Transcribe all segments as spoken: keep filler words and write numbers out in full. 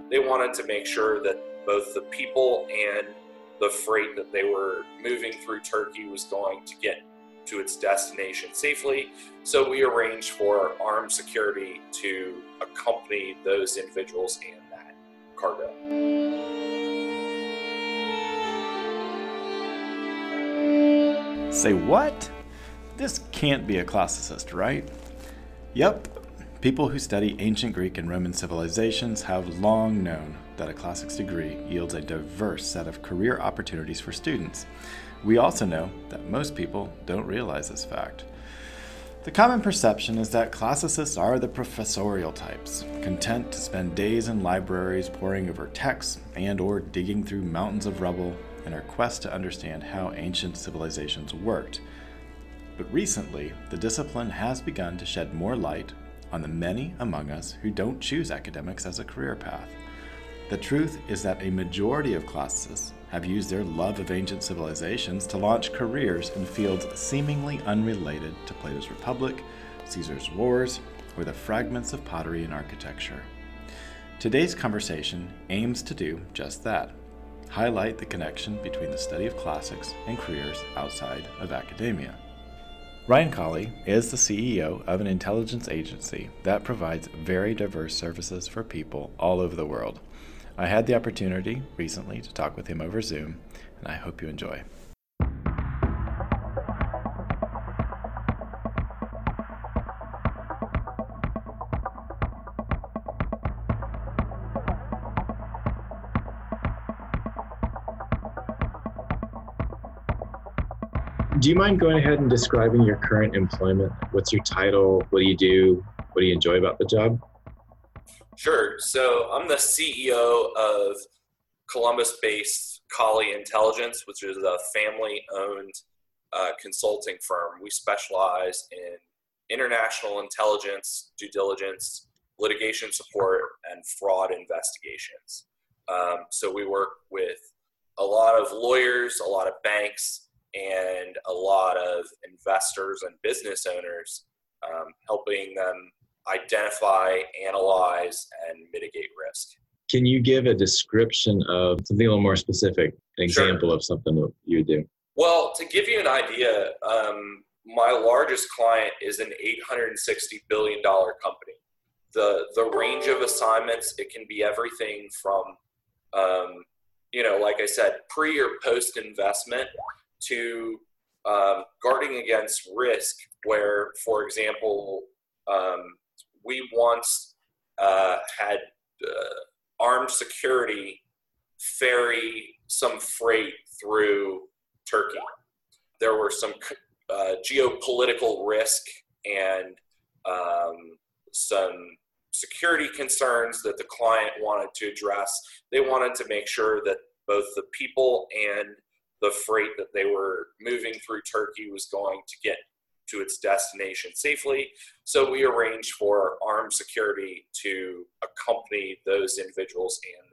They wanted to make sure that both the people and the freight that they were moving through Turkey was going to get to its destination safely. So we arranged for armed security to accompany those individuals and that cargo. Say what? This can't be a classicist, right? Yep. People who study ancient Greek and Roman civilizations have long known that a classics degree yields a diverse set of career opportunities for students. We also know that most people don't realize this fact. The common perception is that classicists are the professorial types, content to spend days in libraries poring over texts and or digging through mountains of rubble in our quest to understand how ancient civilizations worked. But recently, the discipline has begun to shed more light on the many among us who don't choose academics as a career path. The truth is that a majority of classicists have used their love of ancient civilizations to launch careers in fields seemingly unrelated to Plato's Republic, Caesar's Wars, or the fragments of pottery and architecture. Today's conversation aims to do just that, highlight the connection between the study of classics and careers outside of academia. Ryan Colley is the C E O of an intelligence agency that provides very diverse services for people all over the world. I had the opportunity recently to talk with him over Zoom, and I hope you enjoy. Do you mind going ahead and describing your current employment? What's your title? What do you do? What do you enjoy about the job? Sure. So I'm the C E O of Columbus-based Colley Intelligence, which is a family-owned uh, consulting firm. We specialize in international intelligence, due diligence, litigation support, and fraud investigations. Um, so we work with a lot of lawyers, a lot of banks, and a lot of investors and business owners, um, helping them identify, analyze, and mitigate risk. Can you give a description of something a little more specific, an example Sure. of something that you do? Well, to give you an idea, um, my largest client is an eight hundred sixty billion dollars company. The the range of assignments, it can be everything from, um, you know, like I said, pre or post investment, to um, guarding against risk, where, for example, um, we once uh, had uh, armed security ferry some freight through Turkey. There were some uh, geopolitical risk and um, some security concerns that the client wanted to address. They wanted to make sure that both the people and the freight that they were moving through Turkey was going to get to its destination safely. So we arranged for armed security to accompany those individuals and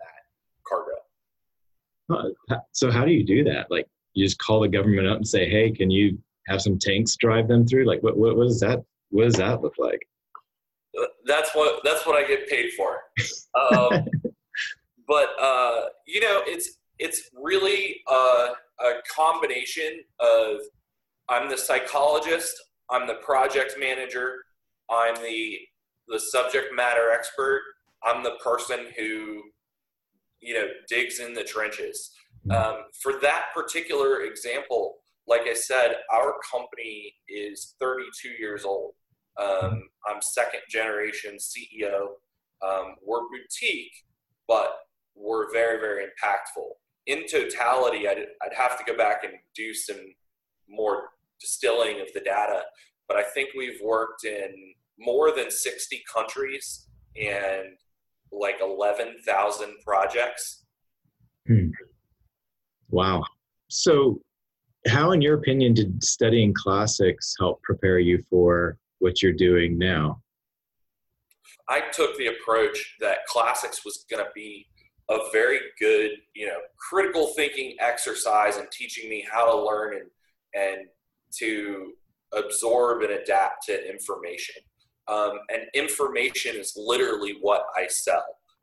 that cargo. So how do you do that? Like, you just call the government up and say, hey, can you have some tanks drive them through? Like, what, what, what does that, what does that look like? That's what, that's what I get paid for. Um, but, uh, you know, it's, it's really a, a combination of, I'm the psychologist, I'm the project manager, I'm the the subject matter expert, I'm the person who, you know, digs in the trenches. Um, for that particular example, like I said, our company is thirty-two years old. Um, I'm second generation C E O. Um, we're boutique, but we're very, very impactful. In totality, I'd, I'd have to go back and do some more distilling of the data, but I think we've worked in more than sixty countries and like eleven thousand projects. Hmm. Wow. So how, in your opinion, did studying classics help prepare you for what you're doing now? I took the approach that classics was going to be a very good, you know, critical thinking exercise in teaching me how to learn and, and to absorb and adapt to information. Um, and information is literally what I sell.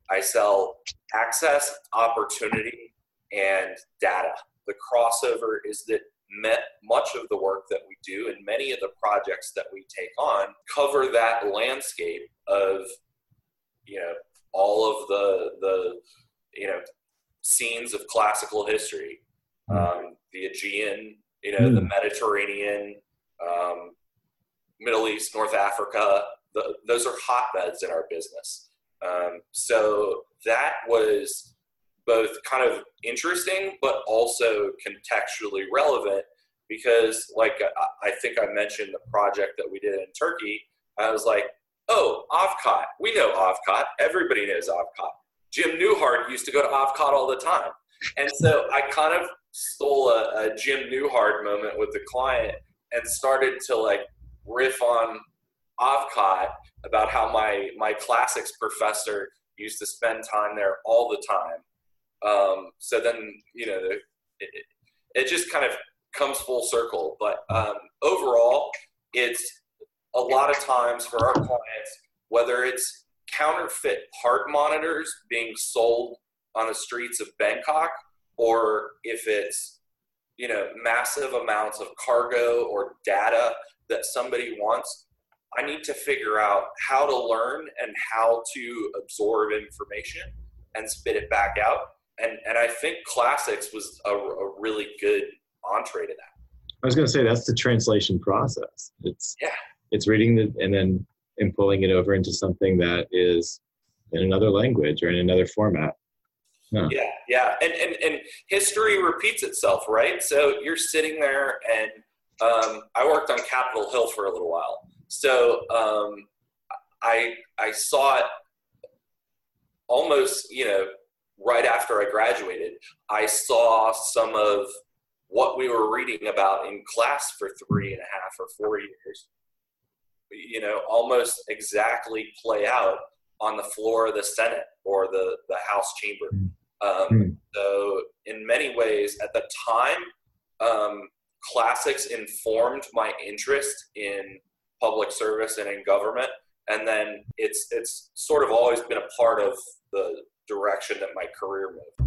I sell access, opportunity, and data. The crossover is that met much of the work that we do and many of the projects that we take on cover that landscape of, you know, all of the, the you know, scenes of classical history, um, the Aegean, you know, mm. the Mediterranean, um, Middle East, North Africa, the, those are hotbeds in our business. Um, so that was both kind of interesting, but also contextually relevant because, like, I, I think I mentioned the project that we did in Turkey. I was like, oh, Avkat. We know Avkat. Everybody knows Avkat. Jim Newhart used to go to Avkat all the time. And so I kind of stole a, a Jim Newhart moment with the client and started to, like, riff on Avkat about how my, my classics professor used to spend time there all the time. Um, so then, you know, it, it, it just kind of comes full circle. But um, overall, it's a lot of times for our clients, whether it's counterfeit heart monitors being sold on the streets of Bangkok, or if it's, you know, massive amounts of cargo or data that somebody wants, I need to figure out how to learn and how to absorb information and spit it back out. And and I think classics was a, a really good entree to that. I was going to say that's the translation process. It's yeah. It's reading the and then and pulling it over into something that is in another language or in another format. Huh. Yeah, yeah, and, and and history repeats itself, right? So you're sitting there, and um, I worked on Capitol Hill for a little while. So um, I I saw it almost, you know, right after I graduated. I saw some of what we were reading about in class for three and a half or four years, you know, almost exactly play out on the floor of the Senate or the, the House chamber. Um, mm. So in many ways at the time, um, classics informed my interest in public service and in government. And then it's, it's sort of always been a part of the direction that my career moved.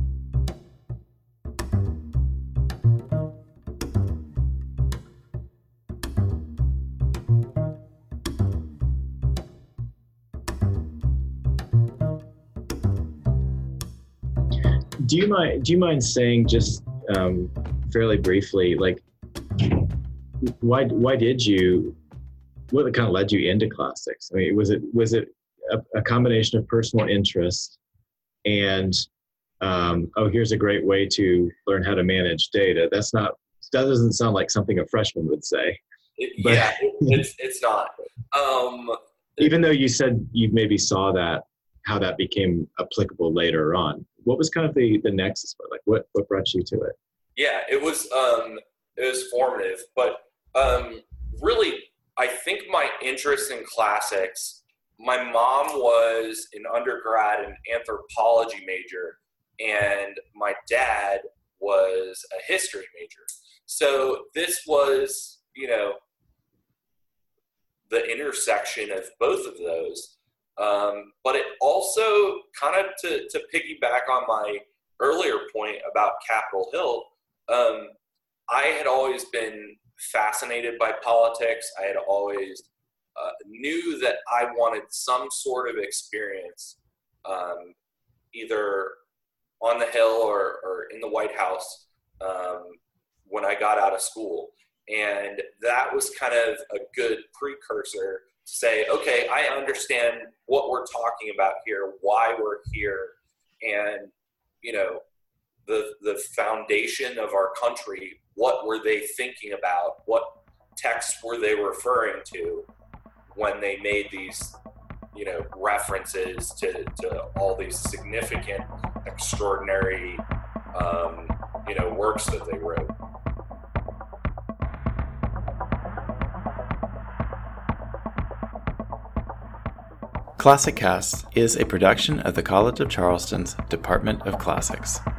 Do you mind? Do you mind saying just um, fairly briefly, like, why? Why did you? What kind of led you into classics? I mean, was it was it a, a combination of personal interest and um, oh, here's a great way to learn how to manage data? That's not. That doesn't sound like something a freshman would say. It, but, yeah, it, it's it's not. Um, even though you said you maybe saw that, how that became applicable later on. What was kind of the, the nexus? Like what, what brought you to it? Yeah, it was, um, it was formative, but, um, really, I think my interest in classics, my mom was an undergrad and anthropology major, and my dad was a history major. So this was, you know, the intersection of both of those. Um, but it also kind of to, to piggyback on my earlier point about Capitol Hill, um, I had always been fascinated by politics. I had always uh, knew that I wanted some sort of experience, um, either on the Hill or, or in the White House um, when I got out of school. And that was kind of a good precursor to say, okay, I understand what we're talking about here, why we're here, and, you know, the the foundation of our country, what were they thinking about? What texts were they referring to when they made these, you know, references to, to all these significant, extraordinary, um, you know, works that they wrote? Classic Cast is a production of the College of Charleston's Department of Classics.